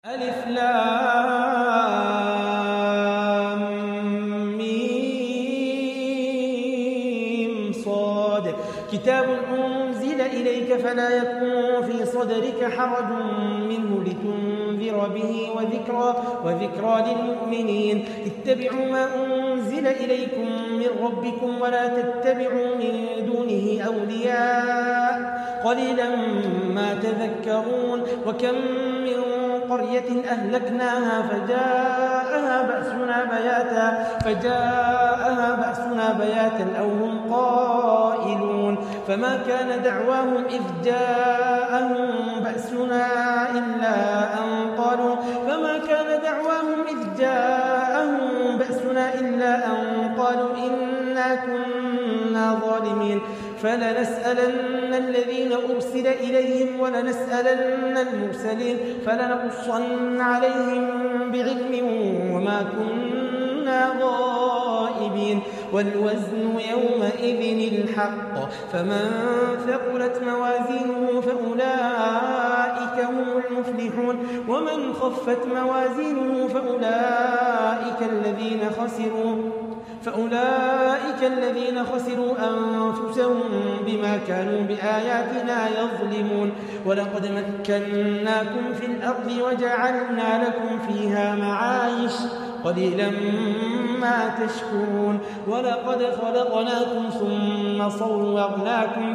ألف لام ميم صاد كتاب أنزل إليك فلا يكن في صدرك حرج منه لتنذر به وذكرى للمؤمنين اتبعوا ما أنزل إليكم من ربكم ولا تتبعوا من دونه أولياء قليلا ما تذكرون وكم من قرية أهلكناها فجاءها بأسنا بياتا أو هم قائلون فما كان دعواهم إذ جاءهم بأسنا إلا أن قالوا إنا كنا ظالمين فلنسألن الذين أرسل إليهم ولنسألن المرسلين فلنقصن عليهم بعلم وما كنا غائبين والوزن يومئذ الحق فمن ثقلت موازينه فأولئك هم المفلحون ومن خفت موازينه فأولئك الذين خسروا أنفسهم بما كانوا بآياتنا يظلمون ولقد مكناكم في الأرض وجعلنا لكم فيها معايش قليلا ما تشكرون ولقد خلقناكم ثم صورناكم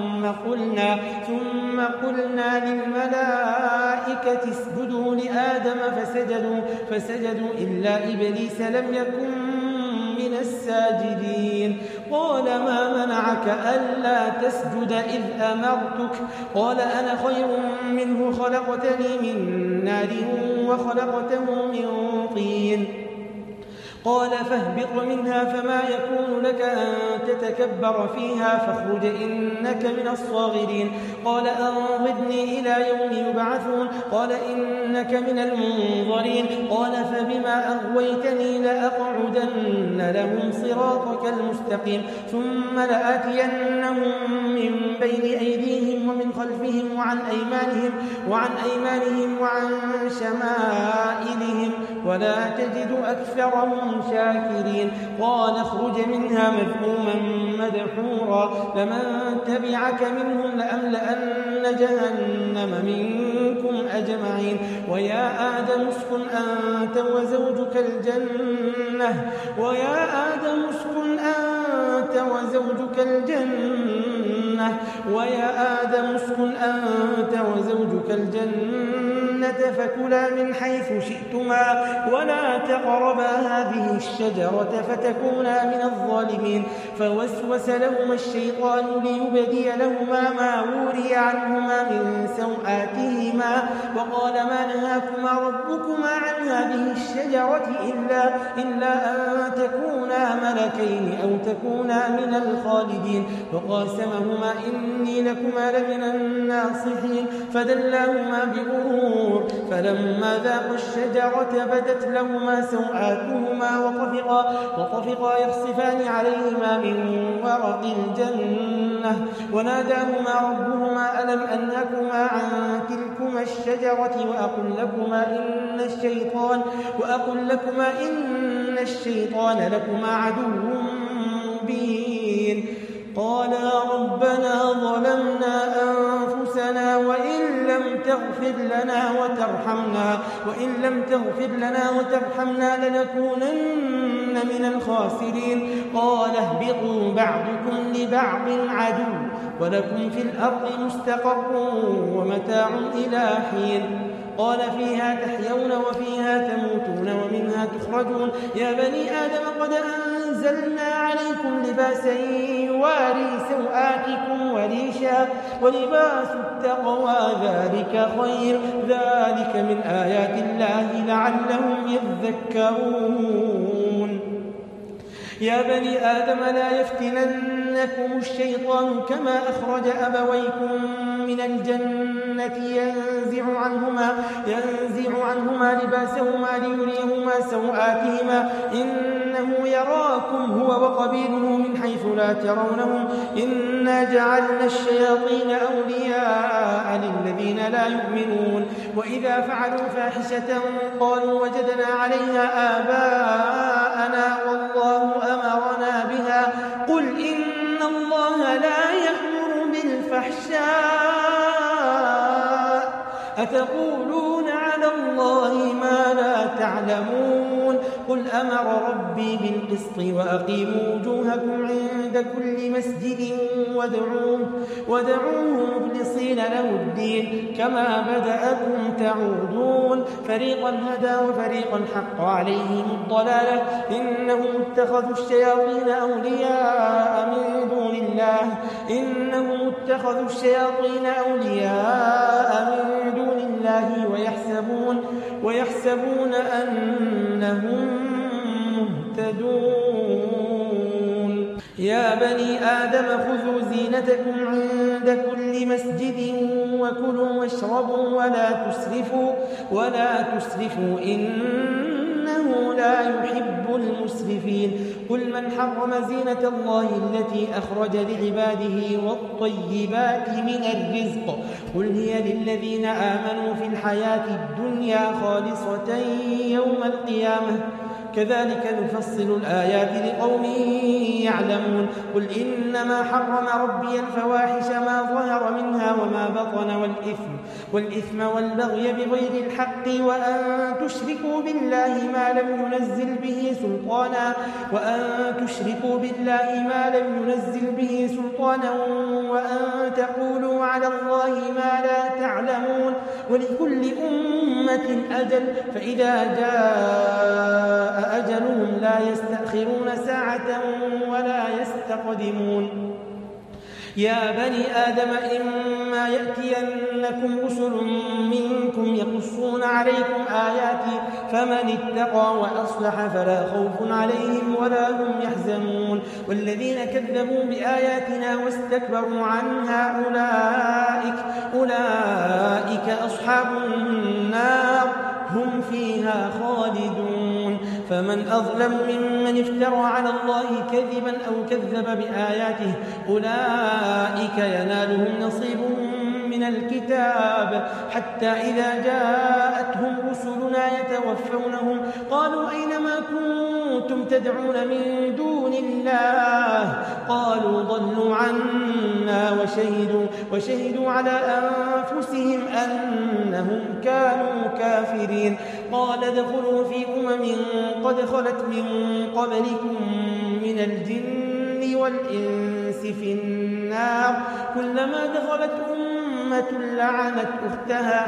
ثم قلنا للملائكة اسجدوا لآدم فسجدوا إلا إبليس لم يكن من الساجدين قال ما منعك ألا تسجد إذ أمرتك قال أنا خير منه خلقتني من نار وخلقته من طين قال فاهبط منها فما يكون لك أن تتكبر فيها فاخرج إنك من الصاغرين قال أنظرني إلى يوم يبعثون قال إنك من المنظرين قال فبما أغويتني لأقعدن لهم صراطك المستقيم ثم لآتينهم من بين أيديهم ومن خلفهم وعن أيمانهم وعن شمائلهم ولا تجد أكثرهم شاكرين قال اخرج منها مذءوما مدحورا لمن تبعك منهم لأملأن جهنم منكم أجمعين ويا آدم اسكن أنت وزوجك الجنة فكلا من حيث شئتما ولا تقربا هذه الشجرة فتكونا من الظالمين فوسوس لهما الشيطان ليبدي لهما ما وري عنهما من سوآتهما وقال ما نهاكما ربكما عن هذه الشجرة إلا أن تكونا ملكين أو تكونا من الخالدين وقاسمهما إني لكما لمن الناصحين فدلاهما بغرور فلما ذاقا الشجرة بدت لهما سوآتهما وطفقا يخصفان عليهما من ورق الجنة وناداهما ربهما ألم أنهكما عن تلكما الشجرة وأقل لكما إن الشيطان لكما عدو مبين قالا ربنا ظلمنا أنفسنا وإن لم تغفر لنا وترحمنا لنكونن من الخاسرين قال اهبطوا بعضكم لبعض عدو ولكم في الأرض مستقر ومتاع إلى حين قال فيها تحيون وفيها تموتون ومنها تخرجون يا بني آدم قد أنزلنا عليكم لباسا يواري سوآتكم وريشا ولباس التقوى ذلك خير ذلك من آيات الله لعلهم يذكرون يا بني آدم لا يفتننكم الشيطان كما أخرج أبويكم من الجنة الجنة ينزع عنهما لباسهما ليريهما سوآتهما إنه يراكم هو وقبيله من حيث لا ترونهم إنا جعلنا الشياطين أولياء للذين لا يؤمنون وإذا فعلوا فاحشة قالوا وجدنا عليها آباءنا والله أمرنا بها قل إن الله لا يأمر بالفحشاء أتقولون على الله ما لا تعلمون قل أمر ربي بالقسط وأقيموا وجوهكم عند كل مسجد ودعوه مخلصين له الدين كما بدأكم تعودون فريقا هدى وفريقا حق عليهم الضلالة إنهم اتخذوا الشياطين أولياء من دون الله ويحسبون أنهم مهتدون يا بني آدم خذوا زينتكم عند كل مسجد وكلوا واشربوا ولا تسرفوا إنه لا يحب المسرفين قل من حرم زينة الله التي أخرج لعباده والطيبات من الرزق قل هي للذين آمنوا في الحياة الدنيا خالصة يوم القيامة كذلك نفصل الآيات لقوم يعلمون قل إنما حرم ربي الفواحش ما ظهر منها وما بطن والإثم والبغي بغير الحق وأن تشركوا بالله ما لم ينزل به سلطانا وأن تقولوا على الله ما لا تعلمون ولكل أمة أجل فإذا جاء أجلهم لا يستأخرون ساعة ولا يستقدمون يا بني آدم إما يأتينكم رسل منكم يقصون عليكم آياتي فمن اتقى وأصلح فلا خوف عليهم ولا هم يحزنون والذين كذبوا بآياتنا واستكبروا عنها أولئك أصحاب النار هم فيها خالدون فمن أظلم ممن افترى على الله كذبا أو كذب بآياته أولئك ينالهم نصيبهم من الكتاب حتى إذا جاءتهم رسلنا يتوفونهم قالوا أينما كنتم تدعون من دون الله قالوا ضلوا عنا وشهدوا على أنفسهم أنهم كانوا كافرين قال ادخلوا في قد خلت من قبلكم من الجن والإنس في النار كلما دخلت أمة لعنت أختها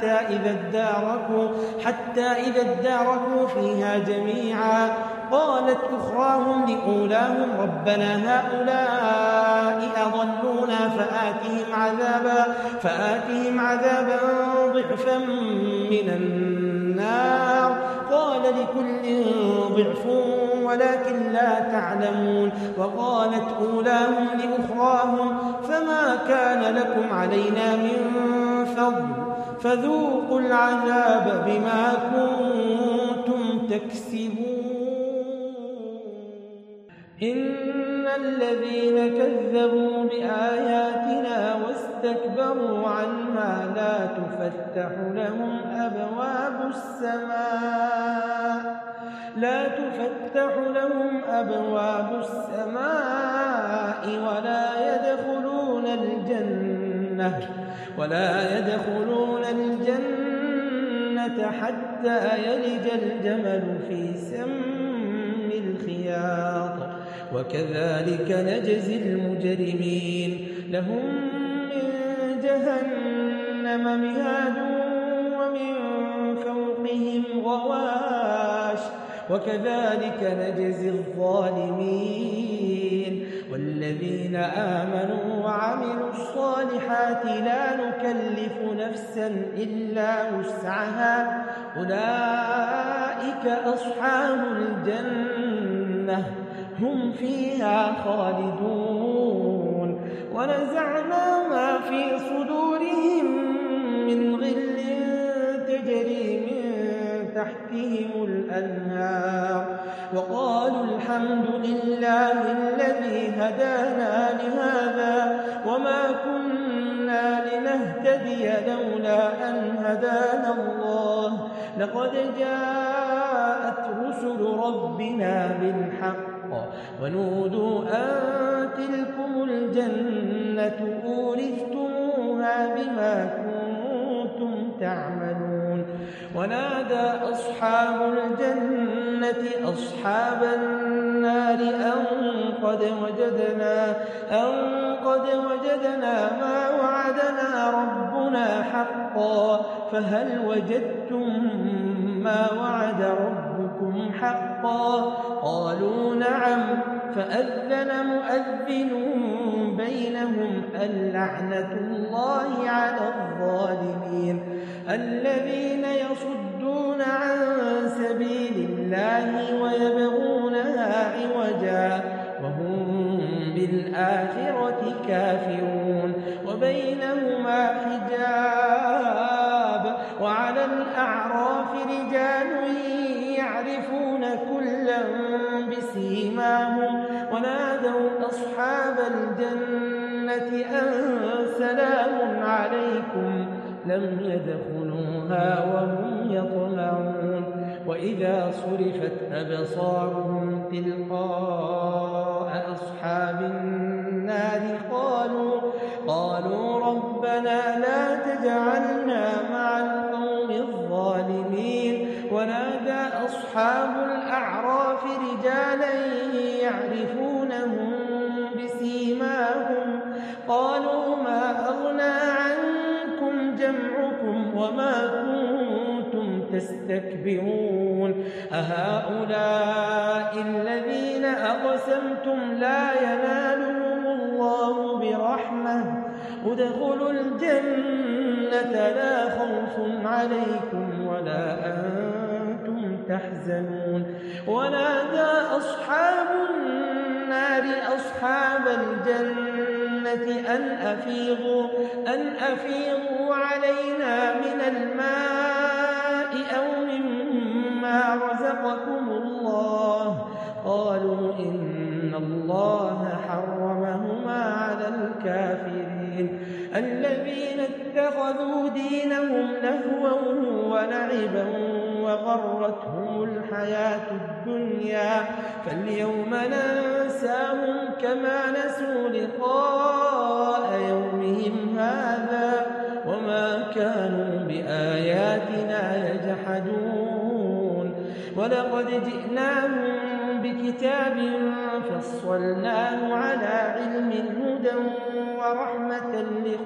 حتى إذا اداركوا فيها جميعا قالت أخراهم لأولاهم ربنا هؤلاء أضلونا فآتهم عذابا ضعفا من النار قال لكل ضعف ولكن لا تعلمون وقالت أولاهم لأخراهم فما كان لكم علينا من فضل فذوقوا العذاب بما كنتم تكسبون إن الذين كذبوا بآياتنا واستكبروا عنها لا تفتح لهم أبواب السماء ولا يدخلون الجنة حتى يلج الجمل في سم الخياط وكذلك نجزي المجرمين لهم من جهنم مهاد ومن فوقهم غواش وكذلك نجزي الظالمين والذين آمنوا وعملوا الصالحات لا نكلف نفسا إلا وسعها أولئك أصحاب الجنة هم فيها خالدون ونزعنا ما في صدورهم من غل تجري من تحتهم الأنهار وقالوا الحمد لله الذي هدانا لهذا وما كنا لنهتدي لولا أن هدانا الله لقد جاءت رسل ربنا بالحق ونودوا أن تلكم الجنة أورثتموها بما كنتم تعملون ونادى أصحاب الجنة أصحاب النار أن قد وجدنا ما وعدنا ربنا حقا فهل وجدتم ما وعد ربكم حقا قالوا نعم فأذن مؤذن بينهم اللعنة الله على الظالمين الذين يصدون عن سبيل الله ويبغونها عوجا وهم بالآخرة كافرون وبينهما حجاب وعلى الأعراف رجال يعرفون كلا بسيماهم ونادوا أصحاب الجنة أن سلام عليكم لم يدخلوها وهم يطمعون وإذا صرفت أبصارهم تلقاء أصحاب النار قالوا ربنا لا تجعلنا مع القوم الظالمين ونادى أصحاب الأعراف رجالا يعرفونهم بسيماهم قالوا ما أغنى عنكم جمعكم وما كنتم تستكبرون أهؤلاء الذين أقسمتم لا ينالهم الله برحمة ادخلوا الجنة لا خوف عليكم ولا أنتم تحزنون ونادى أصحاب النار أصحاب الجنة أن أفيضوا علينا من الماء أو مما رزقكم الله قالوا إن الله حرمهما على الكافرين الذين اتخذوا دينهم لهوا ولعبا وغرتهم الحياة الدنيا فاليوم ننساهم كما نسوا لقاء يومهم هذا وما كانوا بآياتنا يجحدون ولقد جئناهم بكتاب فصلناه على علم هدى ورحمة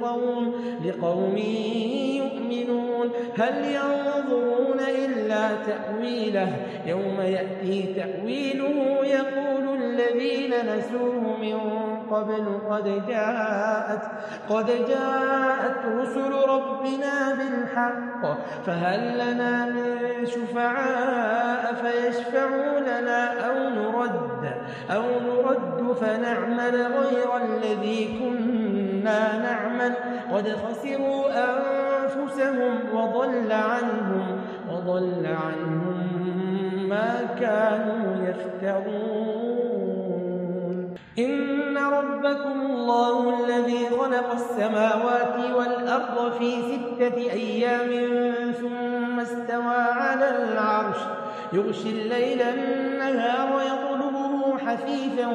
لقوم يؤمنون هل ينظرون إلا تأويله يوم يأتي تأويله يقول الذين نسوه من قبل قد جاءت رسل ربنا بالحق فهل لنا من شفعاء فيشفعوا لنا أو نرد فنعمل غير الذي كنا نعمل قد خسروا أنفسهم وضل عنهم ما كانوا يفترون إن ربكم الله الذي خلق السماوات والأرض في 6 أيام ثم استوى على العرش يغشي الليل النهار يطلبه حثيثا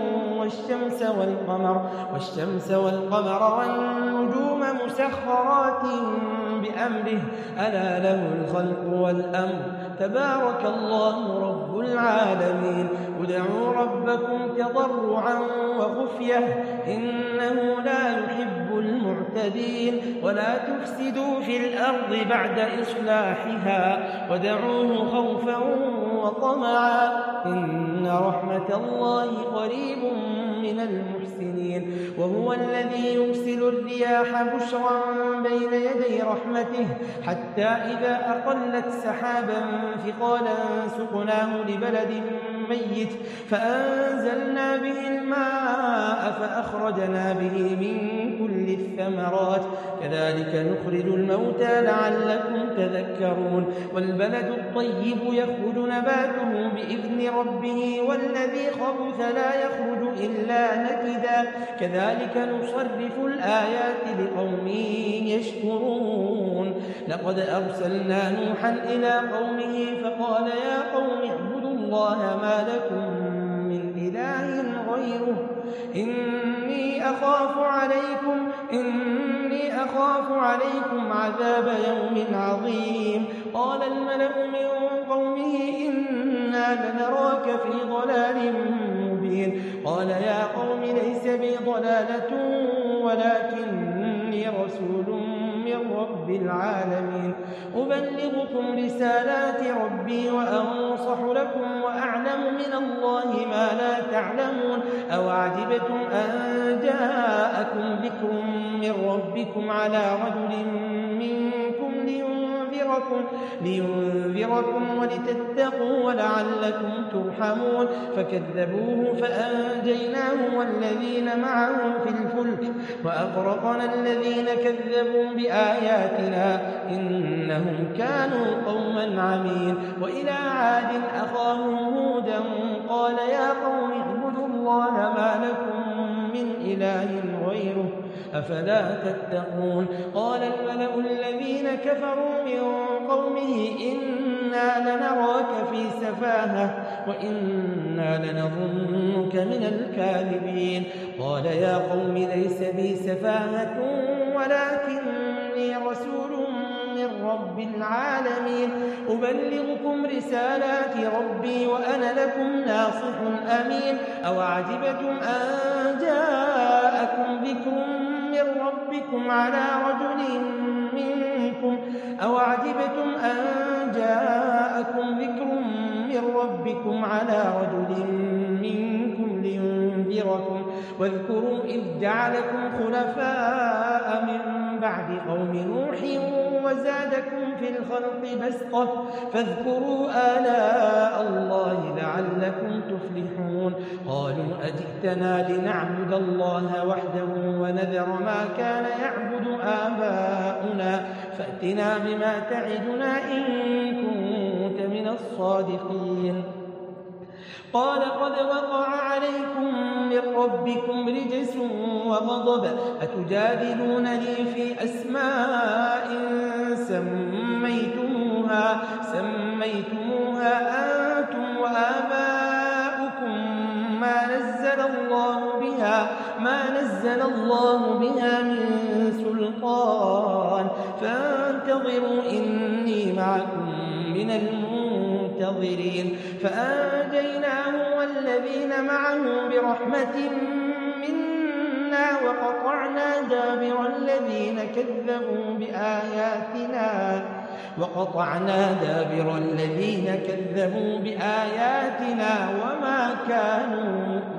والشمس والقمر والنجوم مسخرات بأمره ألا له الخلق والأمر تبارك الله رب العالمين ادعوا ربكم تضرعا وخفية إنه لا يحب المعتدين ولا تفسدوا في الأرض بعد إصلاحها ودعوه خوفا وطمعا إن رحمة الله قريب من المحسنين وهو الذي يرسل الرياح بشرا بين يدي رحمته حتى إذا أقلت سحابا ثقالا سقناه لبلد ميت فأنزلنا به الماء فأخرجنا به من كل الثمرات كذلك نخرج الموتى لعلكم تذكرون والبلد الطيب يخرج نباته بإذن ربه والذي خبث لا يخرج إلا نكدا كذلك نصرف الآيات لقوم يشكرون لقد أرسلنا نوحا إلى قومه فقال يا قوم اعبدوا الله ما لكم من إله غيره إني أخاف عليكم عذاب يوم عظيم قال الملأ من قومه إنا لنراك في ضلال مبين قال يا قوم ليس بي ضلالة ولكني رسول من رب العالمين أبلغكم رسالات ربي وأنصح لكم وأعلم من الله ما لا تعلمون أوعجبتم أن جاءكم ذكر من ربكم على رجل منكم لينذركم ولتتقوا ولعلكم ترحمون فكذبوه فأنجيناه والذين معه في الفلك وأغرقنا الذين كذبوا بآياتنا إنهم كانوا قوما عمين وإلى عاد أخاهم هودا قال يا قوم اعبدوا الله ما لكم من إله غيره أفلا تتقون قال الملأ الذين كفروا من قومه إنا لنراك في سفاهة وإنا لنظنك من الكاذبين قال يا قوم ليس بي سفاهة ولكني رسول من رب العالمين أبلغكم رسالات ربي وأنا لكم ناصح أمين أوعجبتم أن جاءكم ذكر من ربكم على رجل منكم لينذركم واذكروا إذ جعلكم خلفاء من بعد قوم نوح وزادكم في الخلق بسطة فاذكروا آلاء الله لعلكم تفلحون قالوا أجئتنا لنعبد الله وحده ونذر ما كان يعبد آباؤنا فأتنا بما تعدنا إن كنت من الصادقين قال قد وقع عليكم من ربكم رجس وغضب أتجادلونني في أسماء سميتموها أنتم وآباؤكم ما نزل الله بها من سلطان فانتظروا إني معكم من المنتظرين فأنجيناه والذين معه برحمة منا وقطعنا دابر الذين كذبوا بآياتنا وما كانوا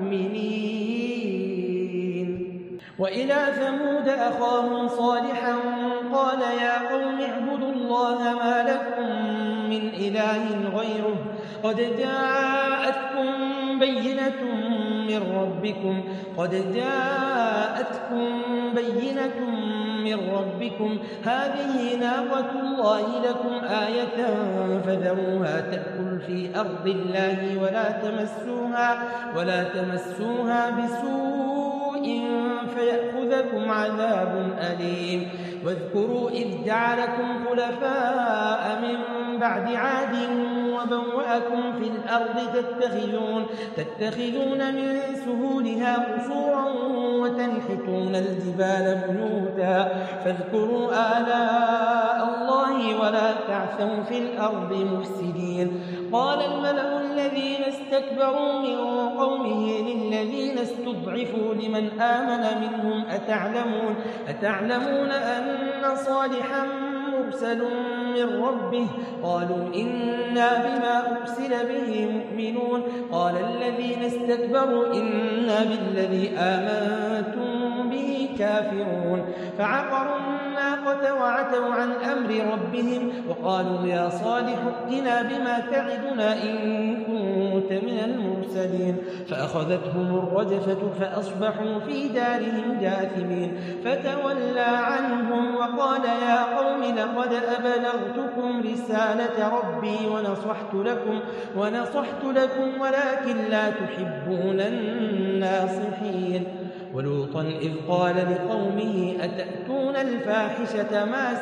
مؤمنين وإلى ثمود أخاهم صالحا قال يا قوم اعبدوا الله ما لكم من إله غيره قد جاءتكم بينة من ربكم هذه ناقة الله لكم آية فذروها تأكل في أرض الله ولا تمسوها بسوء فيأخذكم عذاب أليم واذكروا إذ جعلكم خلفاء من بعد عاد وبوأكم في الأرض تتخذون من سهولها قصورا وتنحتون الجبال بيوتا فاذكروا آلاء الله ولا تعثوا في الأرض مفسدين قال الملأ الذين استكبروا من قومه للذين استضعفوا لمن آمن منهم أتعلمون أن صالحا مرسل من ربه قالوا إنا بما أرسل به مؤمنون قال الذين استكبروا إنا بالذي آمنتم به كافرون فعقروا الناقة الناقة وعتوا عن أمر ربهم وقالوا يا صالح ائتنا بما تعدنا إن كنت من المرسلين فأخذتهم الرجفة فأصبحوا في دارهم جاثمين فتولى عنهم وقال يا قوم لقد أبلغتكم رسالة ربي ونصحت لكم ولكن لا تحبون الناصحين ولوطا إذ قال لقومه أتأتون الفاحشة ما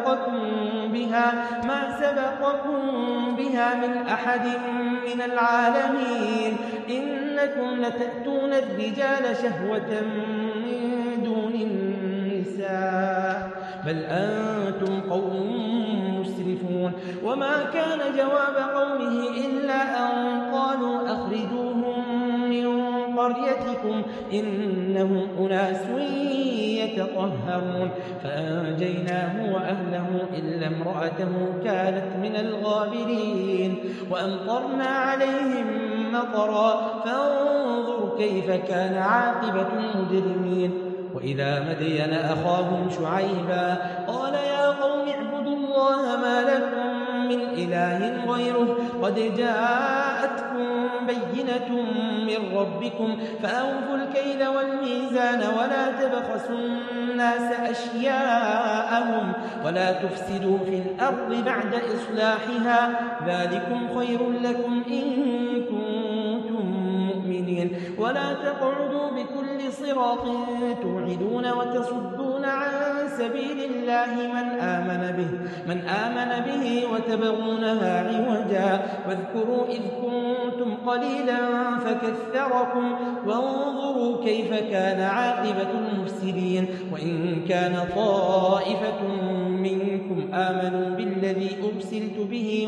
سبقكم بها من أحد من العالمين إنكم لتأتون الرجال شهوة من دون النساء بل أنتم قوم مسرفون وما كان جواب قومه إلا أن قالوا أخرجوهم من قريتكم إنهم أناس يتطهرون فأنجيناه وأهله إلا امرأته كانت من الغابرين وأمطرنا عليهم مطرا فانظر كيف كان عاقبة المجرمين وإلى مدين أخاهم شعيبا قال يا قوم اعبدوا الله ما لكم من إله غيره قد جاءتكم بينة من ربكم فأوفوا الكيل والميزان ولا تبخسوا الناس أشياءهم ولا تفسدوا في الأرض بعد إصلاحها ذلكم خير لكم إن كنتم مؤمنين ولا تقعدوا بكل صراط توعدون وتصدون عن سبيل الله من آمن به وتبغونها عوجا واذكروا إذ كنتم قليلا فكثركم وانظروا كيف كان عاقبة المفسدين وإن كان طائفة منكم آمنوا بالذي أرسلت به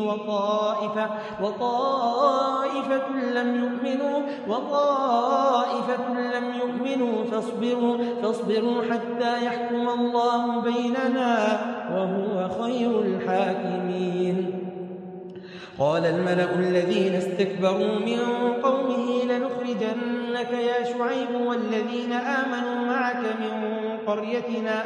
وطائفة لم يؤمنوا فاصبروا حتى يحكم الله بيننا وهو خير الحاكمين قال الملأ الذين استكبروا من قومه لنخرجنك يا شعيب والذين آمنوا معك من قريتنا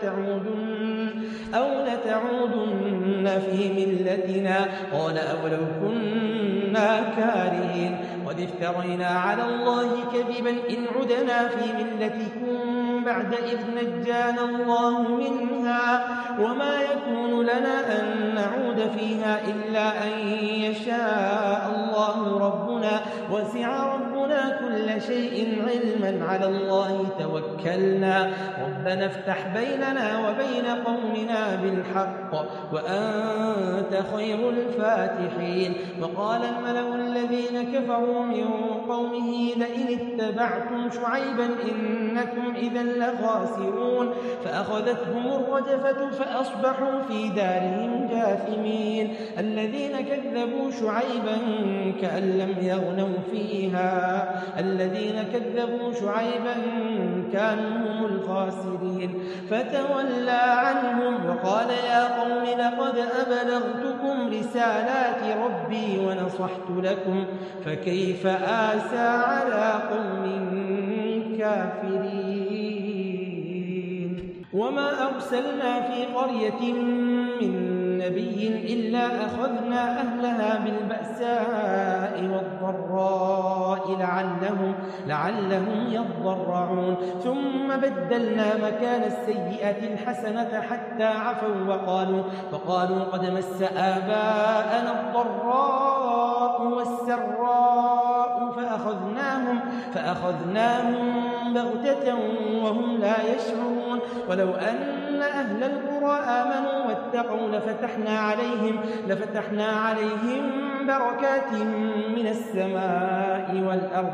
أو لتعودن في ملتنا قال أولو كنا كارهين قد افترينا على الله كذبا إن عدنا في ملتكم بعد إذ نجانا الله منها وما يكون لنا أن نعود فيها إلا أن يشاء الله ربنا وسع ربنا كل شيء علما على الله توكلنا ربنا افتح بيننا وبين قومنا بالحق وأنت خير الفاتحين وقال الملأ الذين كفروا من قومه لئن اتبعتم شعيبا إنكم إذا لخاسرون فأخذتهم الرجفة فأصبحوا في دارهم جاثمين الذين كذبوا شعيبا كأن لم يغنوا فيها الذين كذبوا شعيبا كانوا هم الخاسرين فتولى عنهم وقال يا قوم لقد أبلغتكم رسالات ربي ونصحت لكم فكيف آسى على قوم كافرين وما أرسلنا في قرية من نبي إلا أخذنا أهلها بالبأساء والضراء لعلهم يضرعون ثم بدلنا مكان السيئة الحسنة حتى عفوا وقالوا قد مس آباءنا الضراء والسراء فأخذناهم بغتة وهم لا يشعرون ولو أن أهل القرى آمنوا واتقوا لفتحنا عليهم بركات من السماء والأرض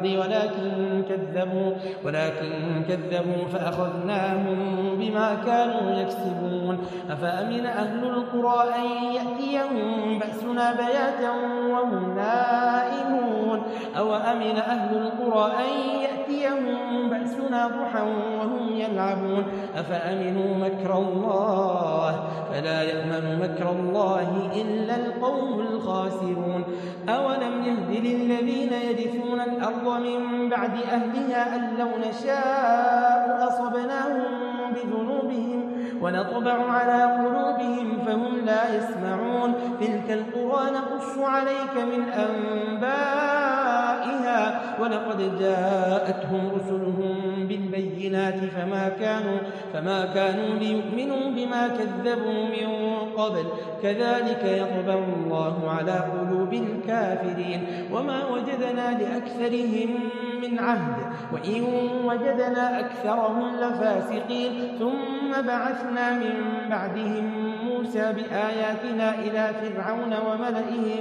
ولكن كذبوا فأخذناهم بما كانوا يكسبون أفأمن أهل القرى أن يأتيهم بأسنا بياتا وهم نائمون أو أمن أهل القرى أن يأتيهم بأسنا ضحى وهم يلعبون أفأمنوا مكر الله فلا يأمن مكر الله إلا القوم الخاسرون أولم يهد للذين يرثون الأرض من بعد أهلها أن لو نشاء أصبناهم بذنوبهم ونطبع على قلوبهم فهم لا يسمعون تلك القرى نقص عليك من أنبائها ولقد جاءتهم رسلهم بالبينات فما كانوا ليؤمنوا بما كذبوا من قبل كذلك يطبع الله على قلوب الكافرين وما وجدنا لأكثرهم من عهد وإن وجدنا أكثرهم لفاسقين ثم بعثنا من بعدهم موسى بآياتنا إلى فرعون وملئه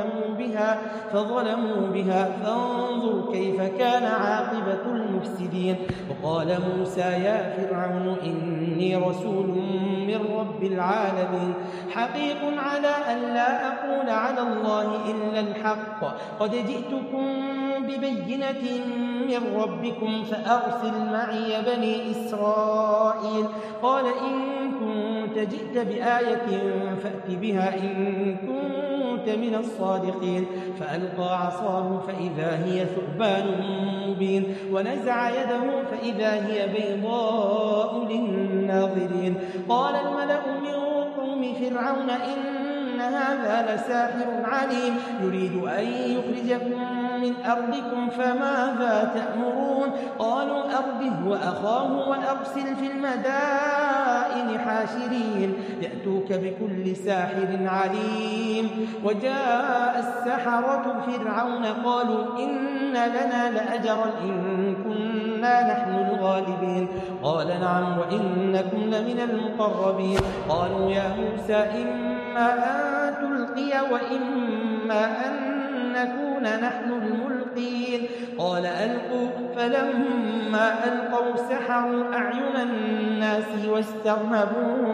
فظلموا بها فانظر كيف كان عاقبة المفسدين وقال موسى يا فرعون إني رسول من رب العالمين حقيق على أن لا أقول على الله إلا الحق قد جئتكم ببينة من ربكم فأرسل معي بني إسرائيل قال إن كنت جئت بآية فأت بها إن كنت من الصادقين فألقى عصاه فإذا هي ثعبان مبين ونزع يده فإذا هي بيضاء للناظرين قال الملأ من قوم فرعون إن هذا لساحر عليم يريد أن يخرجكم من أرضكم فماذا تأمرون قالوا أرده وأخاه وأرسل في المدائن حاشرين يأتوك بكل ساحر عليم وجاء السحرة فرعون قالوا إن لنا لأجرا إن كنا نحن الغالبين قال نعم وإنكم لمن المقربين قالوا يا موسى إما أن تلقي وإما أن نكون نحن الملقين قال ألقوا فلما ألقوا سحروا أعين الناس واسترهبوهم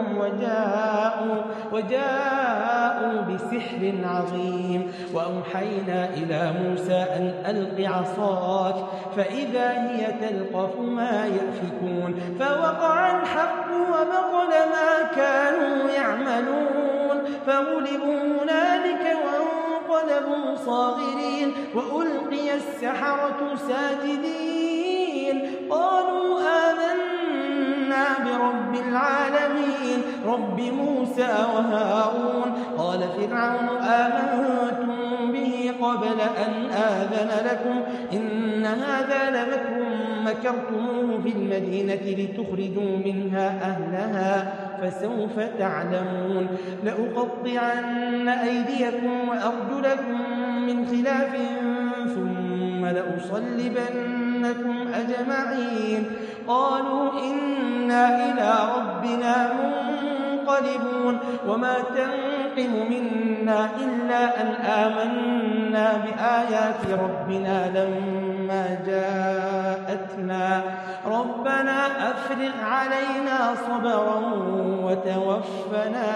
وجاءوا بسحر عظيم وأوحينا إلى موسى أن ألق عصاك فإذا هي تلقف ما يأفكون فوقع الحق وبطل ما كانوا يعملون فغلبوا هنالك وانقلبوا صاغرين وألقي السحرة ساجدين قالوا آمنا برب العالمين رب موسى وهارون قال فرعون آمنتم به قبل أن آذن لكم إن هذا لمكر مكرتموه في المدينة لتخرجوا منها أهلها فسوف تعلمون لأقطعن أيديكم وأرجلكم من خلاف ثم لأصلبنكم أجمعين قالوا إنا إلى ربنا منقلبون وما تنقم منا إلا أن آمنا بآيات ربنا لما جاءتنا ربنا أفرغ علينا صبرا وتوفنا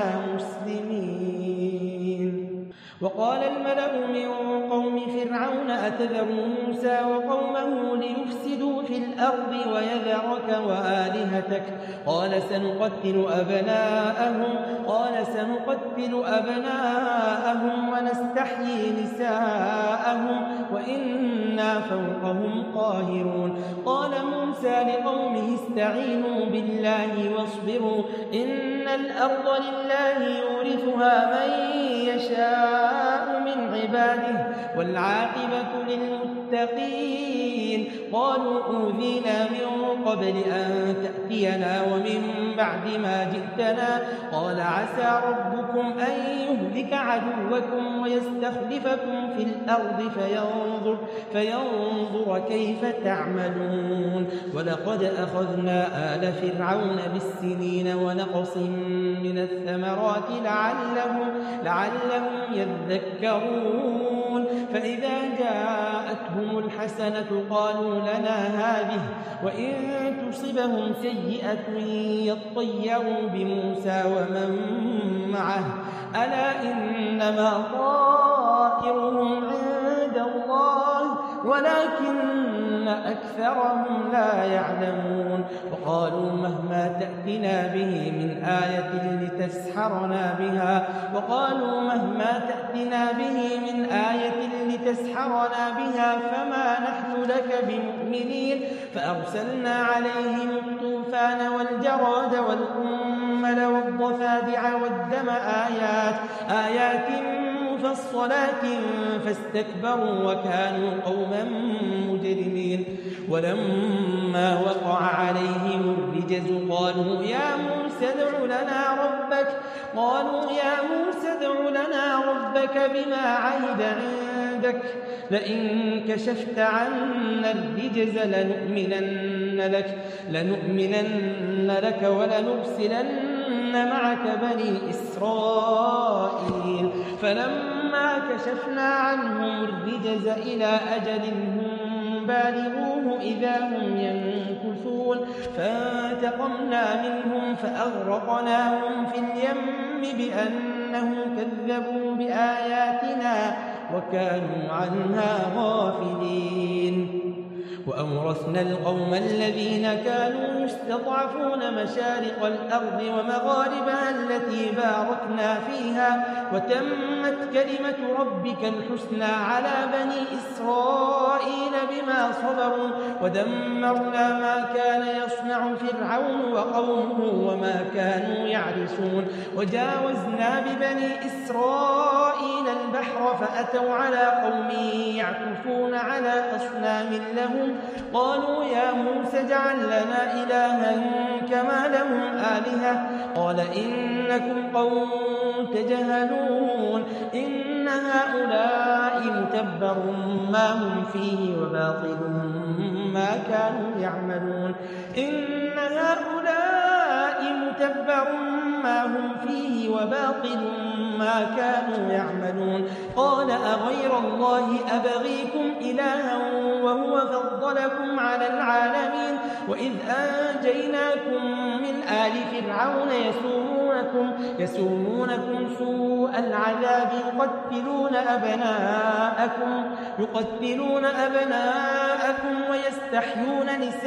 مسلمين وقال الملأ من قوم فرعون أتذر موسى وقومه ليفسدوا في الأرض ويذرك وآلهتك قال سنقتل أبناءهم ونستحيي نساءهم وإنا فوقهم قاهرون قال موسى لقومه استعينوا بالله واصبروا إن الأرض لله يورثها من يشاء من عباده والعاقبة للمتقين قالوا أوذينا من قبل أن تأتينا ومن بعد ما جئتنا قال عسى ربكم أن يهلك عدوكم ويستخلفكم في الأرض فينظر كيف تعملون ولقد أخذنا آل فرعون بالسنين ونقص من الثمرات لعلهم يذكرون فإذا جاءتهم الحسنة قالوا لنا هذه وإن تصبهم سيئة يطيروا بموسى ومن معه ألا إنما طائرهم عند الله ولكن أكثرهم لا يعلمون وقالوا مهما تأتنا به من آية لتسحرنا بها فما نحن لك بمؤمنين فأرسلنا عليهم الطوفان والطوفان والجراد والقمل والضفادع والدم آيات مفصلات فاستكبروا وكانوا قوما مجرمين. ولما وقع عليهم الرجز قالوا يا موسى ادع لنا ربك بما عهد عندك لئن كشفت عنا الرجز لنؤمنن لك ولنرسلن معك بني إسرائيل. فلما كشفنا عنهم الرجز إلى أجل هم بالغوه إذا هم ينكثون فانتقمنا منهم فأغرقناهم في اليم بأنهم كذبوا بآياتنا وكانوا عنها غافلين. وأورثنا القوم الذين كانوا يستضعفون مشارق الأرض ومغاربها التي باركنا فيها وتمت كلمة ربك الحسنى على بني إسرائيل بما صبروا ودمرنا ما كان يصنع فرعون وقومه وما كانوا يعرشون. وجاوزنا ببني إسرائيل البحر فأتوا على قوم يعكفون على أصنام لهم قالوا يا موسى اجعل لنا إلها كما لهم آلهة قال إنكم قوم تجهلون إن هؤلاء متبر ما هم فيه وباطل ما كانوا يعملون. إن هؤلاء متبر ما هم فيه وباطل ما كانوا يعملون. قال أغير الله أبغيكم إلها وهو فضلكم على العالمين وإذ أنجيناكم من آل فرعون يسومونكم سوء العذاب يقتلون أبناءكم ويستحيون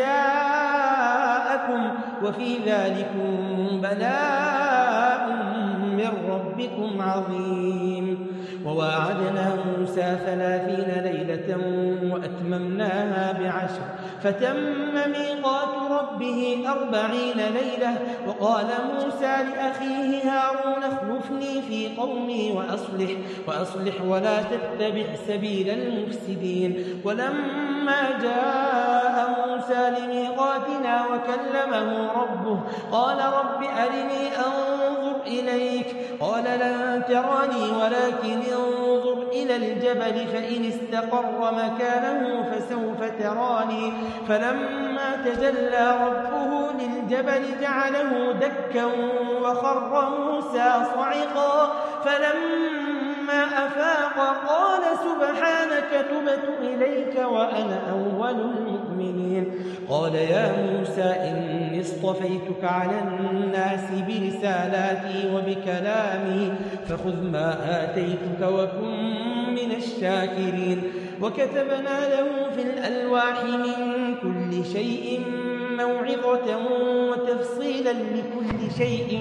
نساءكم وفي ذلكم بلاء من ربكم عظيم. وواعدنا موسى 30 ليلة وأتممناها ب10 فتم ميقات ربه 40 ليلة. وقال موسى لأخيه هارون اخلفني في قومي وأصلح ولا تتبع سبيل المفسدين. ولما جاء موسى لميقاتنا وكلمه ربه قال رب أرني أنظر إليك قال لن تراني ولكن انظر إلى الجبل فإن استقر مكانه فسوف تراني. فلما تجلى ربه للجبل جعله دكا وخر موسى صعقا. فلما أفاق قال سبحانك تبت إليك وأنا أول المؤمنين. قال يا موسى إني اصطفيتك على الناس برسالاتي وبكلامي فخذ ما آتيتك وكن من الشاكرين. وكتبنا له في الألواح من كل شيء موعظة وتفصيلا لكل شيء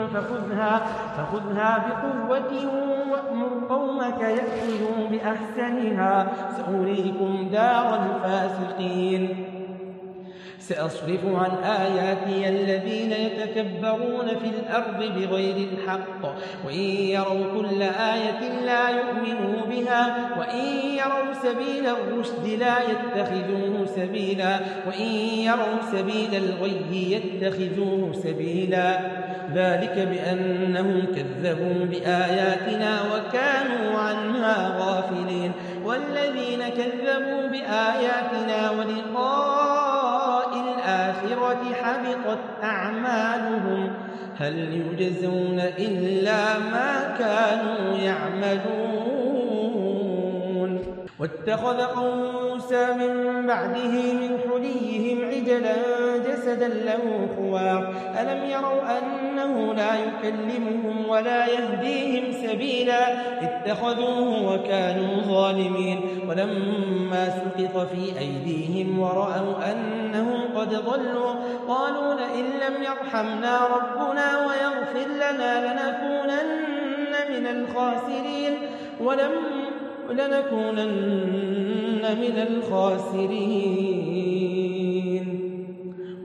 فخذها بقوة وأمر قومك يأخذوا بأحسنها سأريكم دار الفاسقين. سأصرف عن آياتي الذين يتكبرون في الأرض بغير الحق وإن يروا كل آية لا يؤمنوا بها وإن يروا سبيل الرشد لا يتخذوه سبيلا وإن يروا سبيل الغي يتخذوه سبيلا. ذلك بأنهم كذبوا بآياتنا وكانوا عنها غافلين. والذين كذبوا بآياتنا ولقاء الآخرة حبطت أعمالهم هل يجزون إلا ما كانوا يعملون. واتخذ قوم موسى من بعده من حليهم عجلا جسدا له خوار ألم يروا أنه لا يكلمهم ولا يهديهم سبيلا اتخذوه وكانوا ظالمين. ولما سقط في أيديهم ورأوا أنهم قد ضلوا قالوا لئن لم يرحمنا ربنا ويغفر لنا لنكونن من الخاسرين.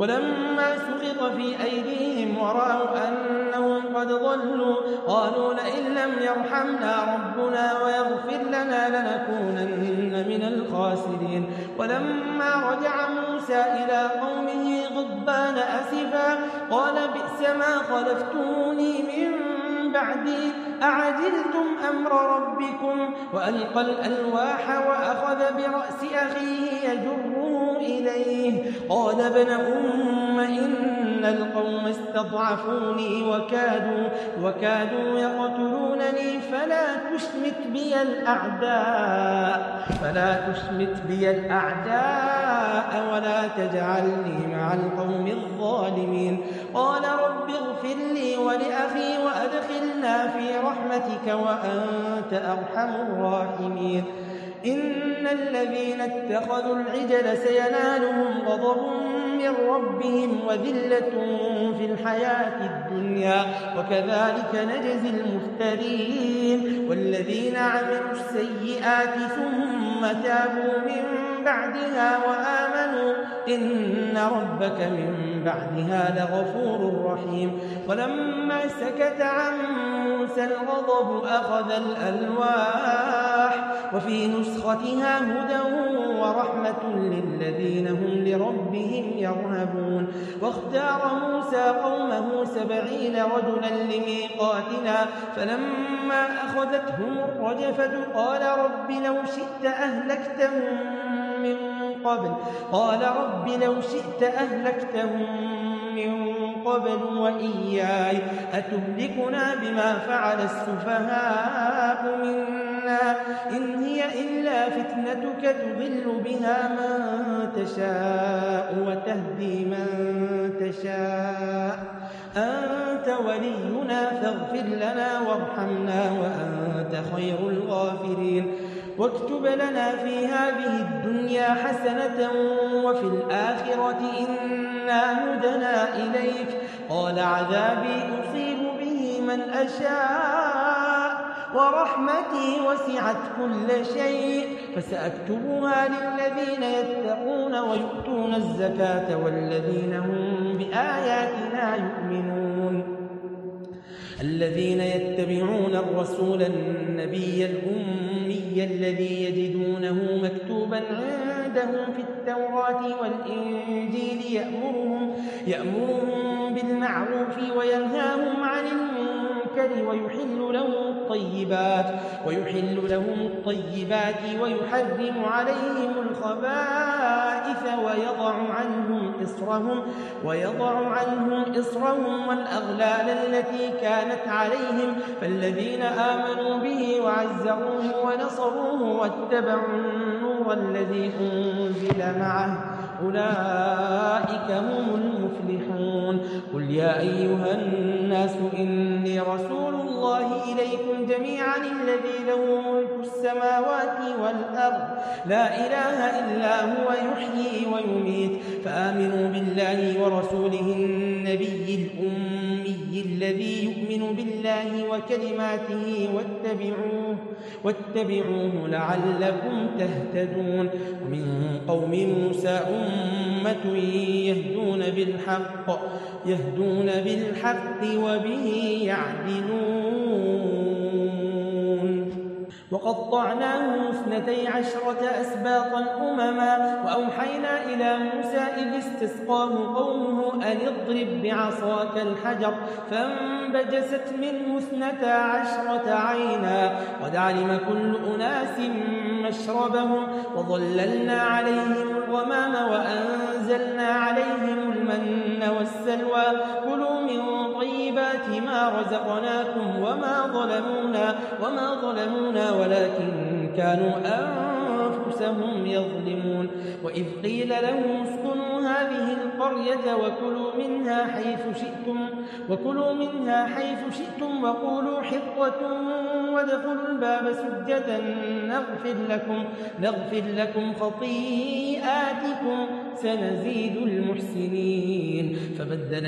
ولما سقط في أيديهم ورأوا أنهم قد ضلوا قالوا لئن لم يرحمنا ربنا ويغفر لنا لنكونن من الخاسرين. ولما رجع موسى إلى قومه غضبان أسفا قال بئس ما خلفتموني من بعدي أعجلتم أمر ربكم وألقى الألواح وأخذ برأس أخيه يجره إليه قال ابن أم إن القوم استضعفوني وكادوا يقتلونني فلا تشمت بي الأعداء ولا تجعلني مع القوم الظالمين. قال رب اغفر لي ولأخي وأدخلنا في رحمتك وأنت أرحم الراحمين. إن الذين اتخذوا العجل سينالهم غضب من ربهم وذلة في الحياة الدنيا وكذلك نجزي المفترين. والذين عملوا السيئات ثم تابوا من بعدها وآمنوا إن ربك من بعدها لغفور رحيم. ولما سكت عن موسى الغضب أخذ الألواح وفي نسختها هدى ورحمة للذين هم لربهم يرهبون. واختار موسى قومه 70 رجلا لميقاتنا فلما أخذتهم الرجفة قال رب لو شئت أهلكتهم من قبل وإياي أتهلكنا بما فعل السفهاء منا إن هي إلا فتنتك تضل بها من تشاء وتهدي من تشاء أنت ولينا فاغفر لنا وارحمنا وأنت خير الغافرين. واكتب لنا في هذه الدنيا حسنة وفي الآخرة إنا هدنا إليك قال عذابي أصيب به من أشاء ورحمتي وسعت كل شيء فسأكتبها للذين يتقون ويؤتون الزكاة والذين هم بآياتنا يؤمنون. الذين يتبعون الرسول النبي الأمي الذي يجدونه مكتوبا عندهم في التوراة والإنجيل يأمرهم بالمعروف وينهاهم عن المنكر ويحل لهم الطيبات ويحرم عليهم الخبائث ويضع عنهم إصرهم والأغلال التي كانت عليهم. فالذين آمنوا به وعزروه ونصروه واتبعوا النور الذي أنزل معه أولئك هم المفلحون. قل يا أيها الناس إني رسول الله إليكم جميعا الذي له ملك السماوات والأرض لا إله إلا هو يحيي ويميت فآمنوا بالله ورسوله النبي الأمي الذي يؤمن بالله وكلماته واتبعوه لعلكم تهتدون. ومن قوم موسى أمة يهدون بالحق وبه يعدلون. وقطعناه 12 أسباطا أمما وأوحينا إلى موسى إذ استسقاه قومه أن اضرب بعصاك الحجر فانبجست منه 12 عينا قد علم كل أناس مشربهم وظللنا عليهم الغمام وأنزلنا عليهم المن والسلوى كلوا من طيبات ما رزقناكم وما ظلمونا ولكن كانوا أنفسهم يظلمون. وإذ قيل لهم اسكنوا هذه القرية وكلوا منها حيث شئتم وقولوا حطة وادخلوا الباب سجدا نغفر لكم خطيئاتكم سنزيد المحسنين. فبدل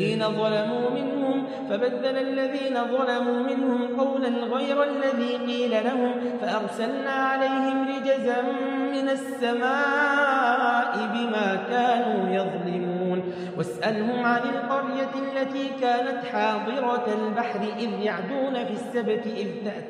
الذين ظلموا منهم قولا غير الذي قيل لهم فأرسلنا عليهم رجزا من السماء بما كانوا يظلمون. واسألهم عن القرية التي كانت حاضرة البحر إذ يعدون في السبت إذ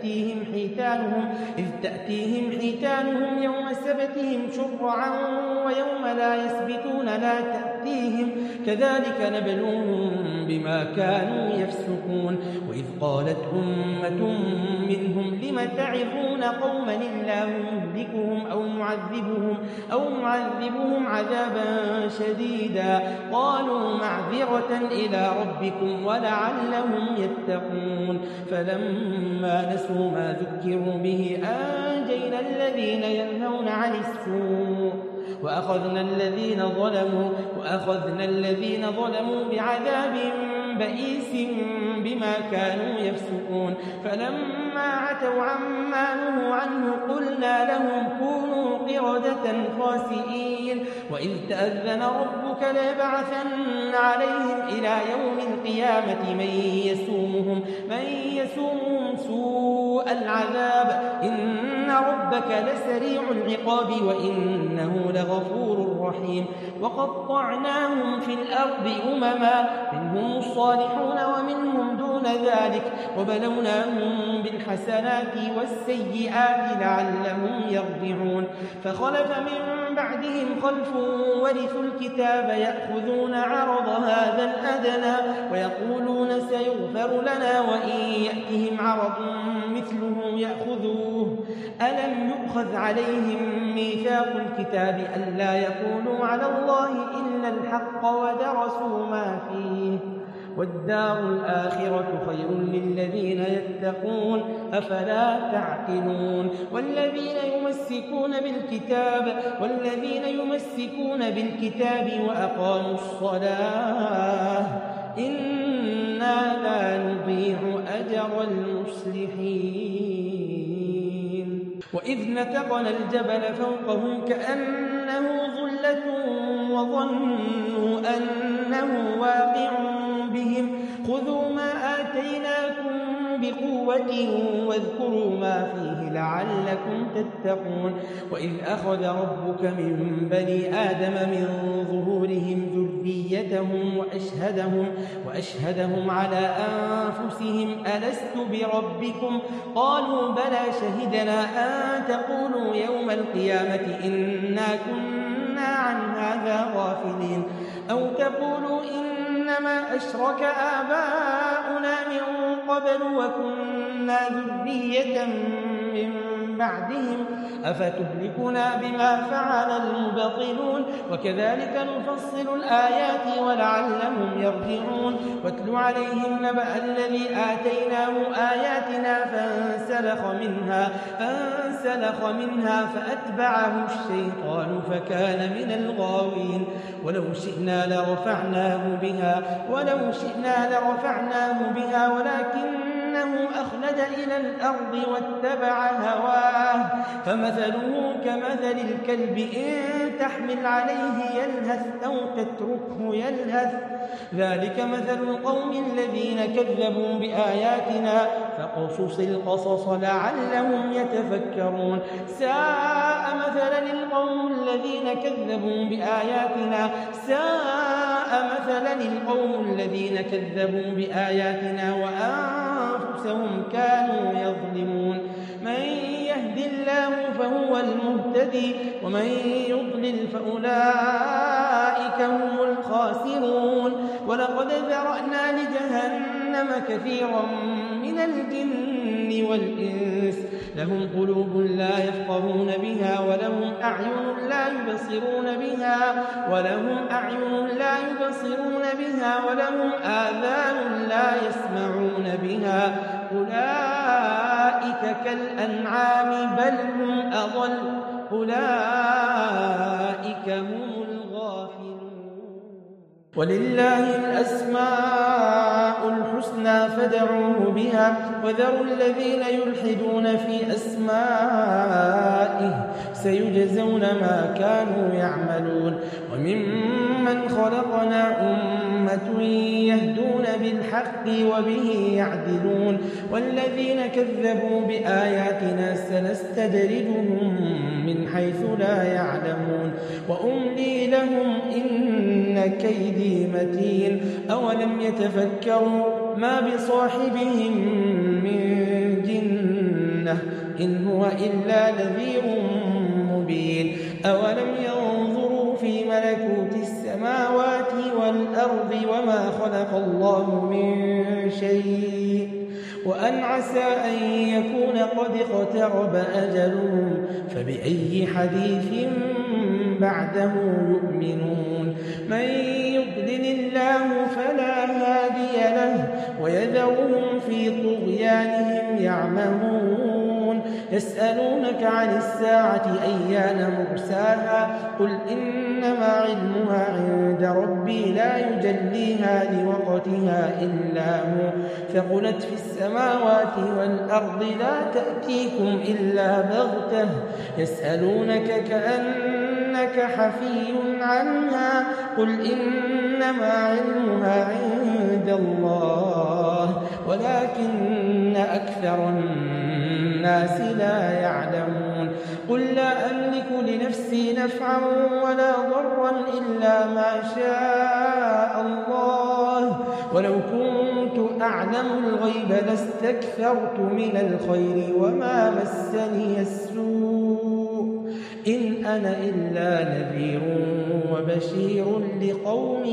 تأتيهم حيتانهم يوم سبتهم شرعا ويوم لا يسبتون لا تأتيهم كذلك نبلوهم بما كانوا يفسقون وإذ قالت أمة منهم لم تعظون قوما الله مهلكهم أو معذبهم عذابا شديدا قالوا معذرة إلى ربكم ولعلهم يتقون فلما نسوا ما ذكروا به أنجينا الذين ينهون عن السوء وأخذنا الذين ظلموا بعذاب بئيس بما كانوا يفسقون فلما عتوا عما نهوا عنه قلنا لهم كونوا قردة خاسئين وإذ تأذن ربك ليبعثن عليهم إلى يوم القيامة من يسومهم سوء العذاب إن ربك لسريع العقاب وإنه لغفور رحيم وقطعناهم في الأرض أمما منهم الصالحون ومنهم دون ذلك وبلوناهم بالحسنات والسيئات لعلهم يرجعون فخلف من بعدهم خلف ورثوا الكتاب يأخذون عرض هذا الأدنى ويقولون سيغفر لنا وإن يأتهم عرض مثله يأخذوه ألم يؤخذ عليهم ميثاق الكتاب ألا يقولوا على الله إلا الحق ودرسوا ما فيه والدار الآخرة خير للذين يتقون أفلا تعقلون والذين يمسكون بالكتاب وأقاموا الصلاة إنا لا نضيع أجر المصلحين وإذ نتقنا الجبل فوقهم كأنه ظلة وظنوا أنه واقع بهم خذوا ما آتيناكم بقوة واذكروا ما فيه لعلكم تتقون وإذ أخذ ربك من بني آدم من ظهورهم ذريتهم وأشهدهم على أنفسهم ألست بربكم قالوا بلى شهدنا أن تقولوا يوم القيامة إنا كنا عن هذا غافلين أو تقولوا إنما أشرك آباؤنا من قبل وكنا ذرية من بعدهم أفتهلكنا بما فعل المبطلون وكذلك نفصل الآيات ولعلهم يرجعون واتل عليهم نبأ الذي آتيناه آياتنا فانسلخ منها فأتبعه الشيطان فكان من الغاوين ولو شئنا لرفعناه بها ولكنه أخلد إلى الأرض واتبع هواه فمثله كمثل الكلب إن تحمل عليه يلهث أو تتركه يلهث ذلك مثل القوم الذين كذبوا بآياتنا فاقصص القصص لعلهم يتفكرون ساء مثلا القوم الذين كذبوا بآياتنا وأنفسهم كانوا يظلمون من يهد الله فهو المهتدي ومن يضلل فأولئك هم الخاسرون ولقد ذرأنا لجهنم كثيرا من الجن والإنس لهم قلوب لا يفقهون بها ولهم أعين لا يبصرون بها ولهم آذان لا يسمعون بها أولئك كالأنعام بل هم أضل أولئك هم الغافلون ولله الأسماء الحسنى فادعوه بها وذروا الذين يلحدون في أسمائه سيجزون ما كانوا يعملون وممن خلقنا أمة يهدون بالحق وبه يعدلون والذين كذبوا بآياتنا سنستدرجهم من حيث لا يعلمون وأملي لهم إن كيدي متين أولم يتفكروا ما بصاحبهم من جنة إن هو إلا نذير مبين أولم ينظروا في ملكوت السماوات والأرض وما خلق الله من شيء وأن عسى أن يكون قد اقترب أجلهم فبأي حديث بعده يؤمنون من يضلل الله فلا هادي له ويذرهم في طغيانهم يعمهون يسألونك عن الساعة أيان مرساها قل إنما علمها عند ربي لا يجليها لوقتها إلا هو ثقلت في السماوات والأرض لا تأتيكم إلا بغتة يسألونك كأنك حفي عنها قل إنما علمها عند الله ولكن أكثر الناس لا يعلمون قل لا أملك لنفسي نفعا ولا ضرا إلا ما شاء الله ولو كنت أعلم الغيب لاستكثرت من الخير وما مسني السوء إن أنا إلا نذير وبشير لقوم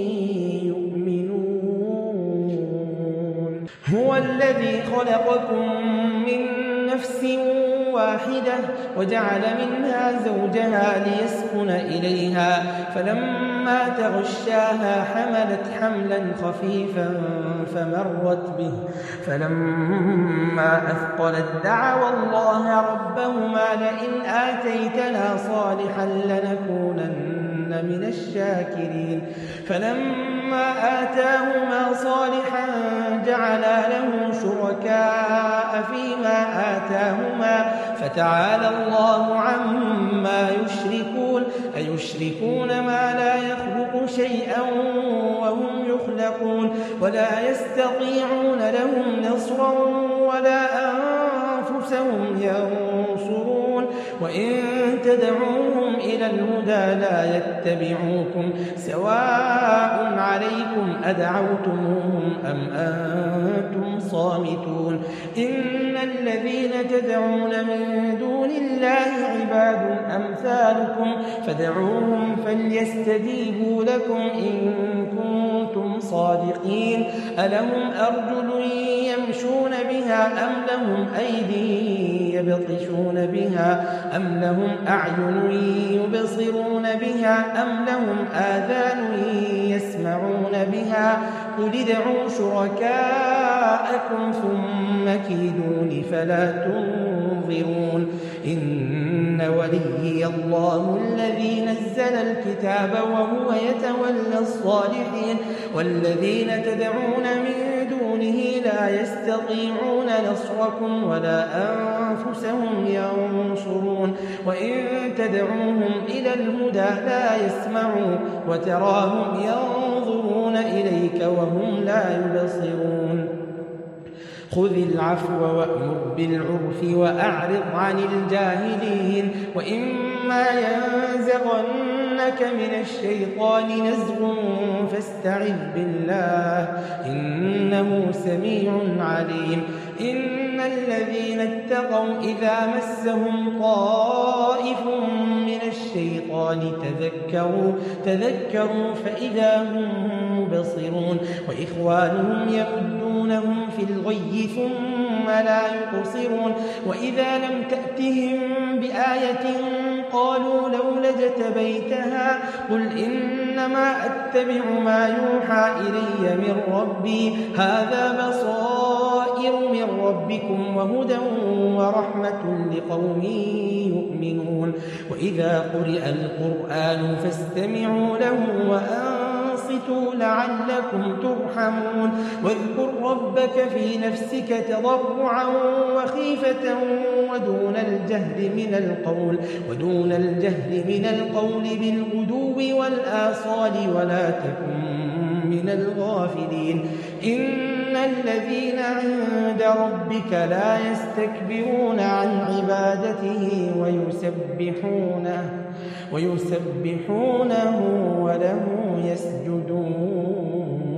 يؤمنون هو الذي خلقكم من نفس واحدة وجعل منها زوجها ليسكن إليها فلما تغشاها حملت حملا خفيفا فمرت به فلما أثقلت دعوا الله ربهما لئن آتيتنا صالحا لنكونن من الشاكرين فلما آتاهما صالحا جعلا له شركاء فيما آتاهما فتعالى الله عما يشركون أيشركون ما لا يخلق شيئا وهم يخلقون ولا يستطيعون لهم نصرا ولا أنفسهم ينصرون وإن تدعوهم إلى الهدى لا يتبعوكم سواء عليكم أدعوتموهم أم أنتم صامتون إن الذين تدعون من دون الله عباد أمثالكم فدعوهم فليستجيبوا لكم إن كنتم صادقين ألهم أرجل يمشون بها أم لهم أيدي يبطشون بها أم لهم أعين يبصرون بها أم لهم آذان يسمعون بها قل ادعوا شركاءكم ثم كيدون فلا تنظرون إن وليي الله الذي نزل الكتاب وهو يتولى الصالحين والذين تدعون من دونه لا يستطيعون نصركم ولا أنفسهم ينصرون وإن تدعوهم إلى الهدى لا يسمعوا وتراهم ينظرون إليك وهم لا يبصرون خذ العفو وأمر بالعرف وأعرض عن الجاهلين وإما ينزغنك من الشيطان نزغ فاستعذ بالله إنه سميع عليم إن الذين اتقوا إذا مسهم طائف من الشيطان تذكروا فإذا هم مبصرون وإخوانهم يمدونهم في الغي ثم لا يقصرون وإذا لم تأتهم بآية قالوا لولا اجتبيتها قل إنما أتبع ما يوحى إلي من ربي هذا بصائر من ربكم وهدى ورحمة لقوم يؤمنون وإذا قرئ القرآن فاستمعوا له وأنصتوا لعلكم ترحمون واذكر ربك في نفسك تضرعا وخيفة ودون الجهل من القول بالغدو والآصال ولا تكن من الغافلين إن الذين عند ربك لا يستكبرون عن عبادته ويسبحونه وله يسجدون